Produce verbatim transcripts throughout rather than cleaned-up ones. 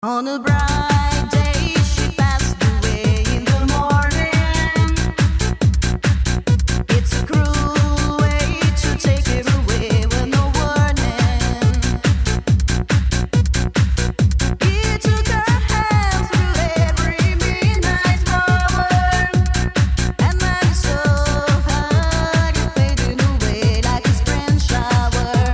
On a bright day, she passed away in the morning. It's a cruel way to take it away with no warning. He took her hand through every midnight hour, and then he saw her fading away like a spring shower.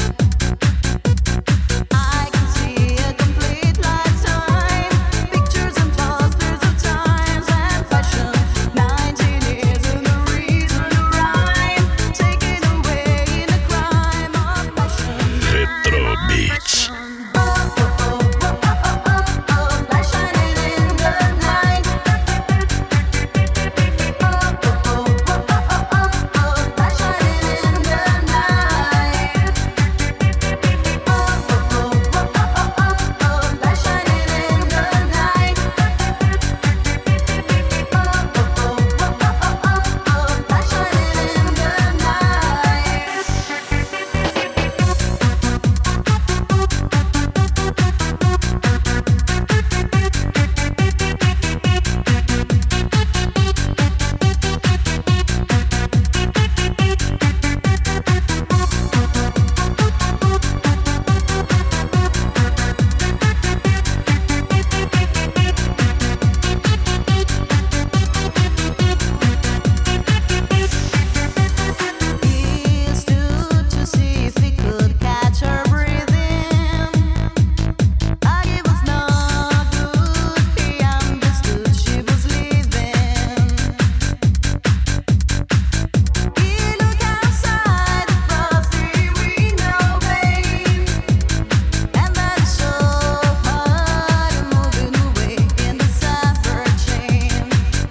I can see a complete lifetime, pictures and posters of times and fashion. Nineteen years and the reason to rhyme, taken away in a crime of passion. Retro Beats. Oh, oh, oh, oh, oh, oh, oh, light shining in the night. Oh, oh, oh, oh, oh, oh, oh, light shining in the night. Oh, oh, oh, oh, oh, oh, oh, light shining in the night. Oh, oh, oh, oh, oh, oh, light shining in the He stood to see if he could catch her breathing. Like it was not good, he understood she was leaving. He looked outside the frosty window pane, and then he saw her moving away in the summer chain.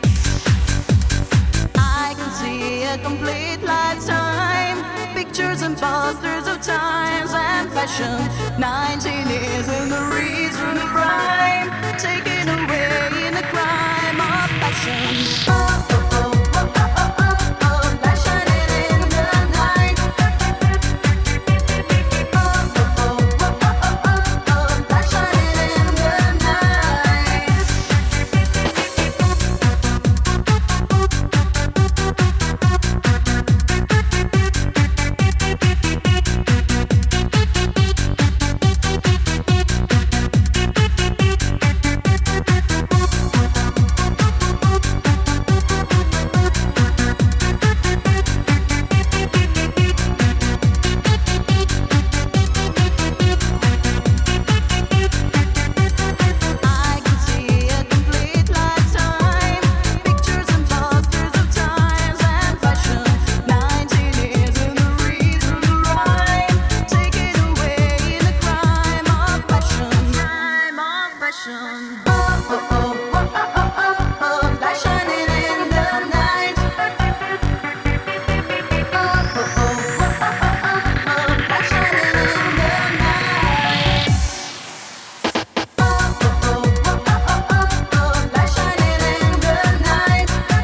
I can see a complete lifetime, pictures and posters of times and fashion. Nineteen years and the reason to rhyme, taken away in a crime of passion. Oh, oh, oh, oh, oh, oh, oh, light shining in the night. Oh, oh, oh, oh, oh, oh, oh, light shining in the night. I can see a complete lifetime, pictures and posters of times and fashion. Nineteen years and the reason to rhyme, taken away in a crime of passion. Crime of passion. Oh, oh, oh, oh, oh, oh, oh, oh, light shining in the night. Oh, oh, oh, oh, oh, oh, oh, light shining in the night. Oh, oh, oh, oh, oh, oh, oh, light shining in the night.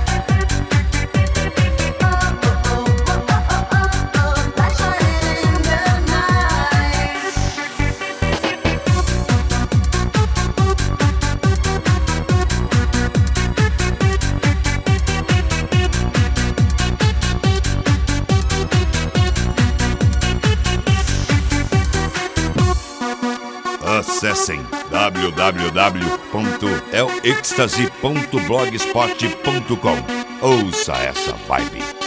Oh, oh, oh, oh, oh, oh, light shining in the Acessem w w w ponto el ecstasy ponto blogspot ponto com. Ouça essa vibe.